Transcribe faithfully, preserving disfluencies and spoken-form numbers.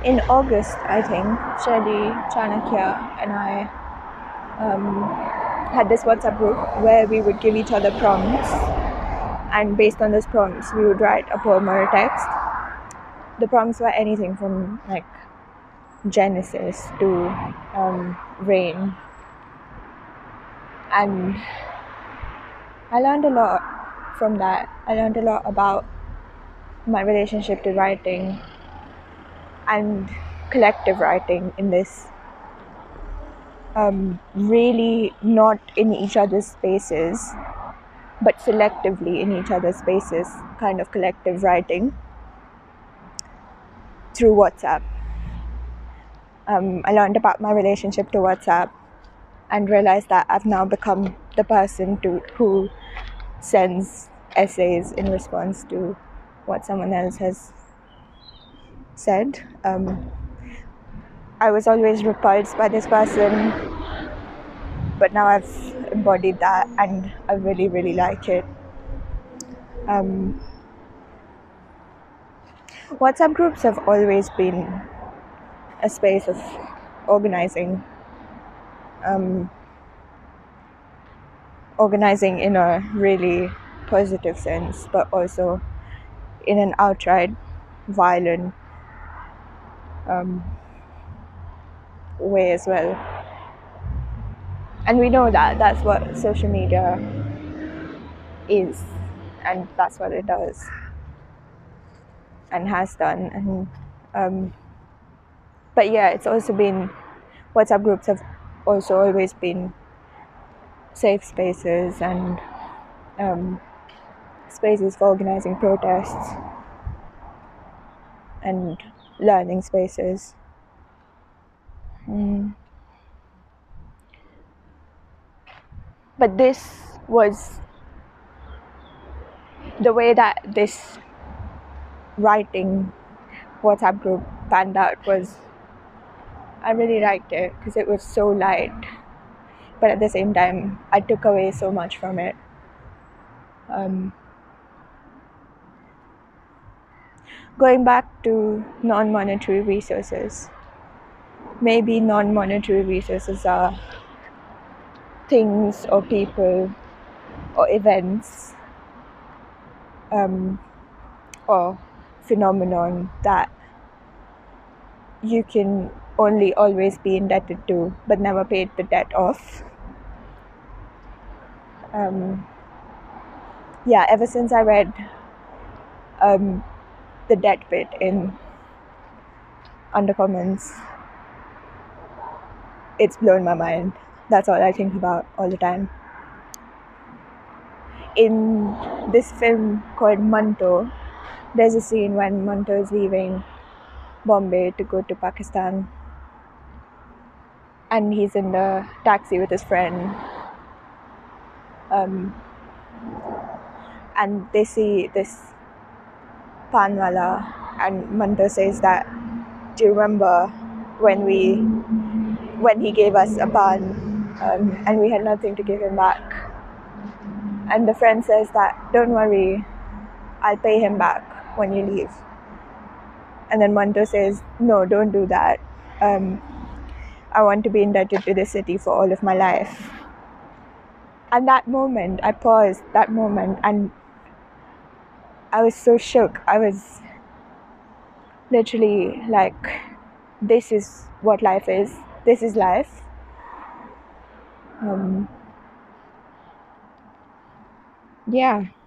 in August, I think, Shadi, Chanakya, and I um, had this WhatsApp group where we would give each other prompts, and based on those prompts, we would write a poem or a text. The prompts were anything from like Genesis to um, Rain, and I learned a lot from that. I learned a lot about my relationship to writing and collective writing in this um, really not in each other's spaces, but selectively in each other's spaces kind of collective writing through WhatsApp. Um, I learned about my relationship to WhatsApp and realized that I've now become the person to who sends essays in response to what someone else has said. Um, I was always repulsed by this person, but now I've embodied that and I really, really like it. Um, WhatsApp groups have always been a space of organizing, um, organizing in a really positive sense, but also in an outright violent um, way as well. And we know that that's what social media is, and that's what it does and has done. And um, but yeah, it's also been WhatsApp groups have also always been safe spaces and um, spaces for organizing protests and learning spaces. Mm. But this was the way that this writing WhatsApp group panned out. Was I really liked it because it was so light, but at the same time I took away so much from it. Um, going back to non-monetary resources, maybe non-monetary resources are things or people or events um, or phenomenon that you can only always be indebted to but never paid the debt of. Um, yeah, ever since I read um, the debt bit in Undercommons, it's blown my mind. That's all I think about all the time. In this film called Manto, there's a scene when Manto is leaving Bombay to go to Pakistan, and he's in the taxi with his friend, um, and they see this panwala, and Manto says that, do you remember when we when he gave us a pan um, and we had nothing to give him back? And the friend says that, don't worry, I'll pay him back when you leave. And then Manto says, no, don't do that. Um, I want to be indebted to this city for all of my life. And that moment, I paused that moment and I was so shook. I was literally like, this is what life is. This is life. Um, yeah.